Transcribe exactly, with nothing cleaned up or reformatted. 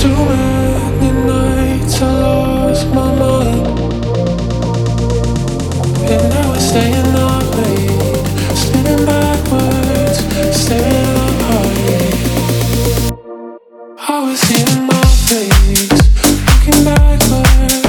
Too many nights I lost my mind, and now we're staying up late, spinning backwards, staring apart. I was seeing my face, looking backward.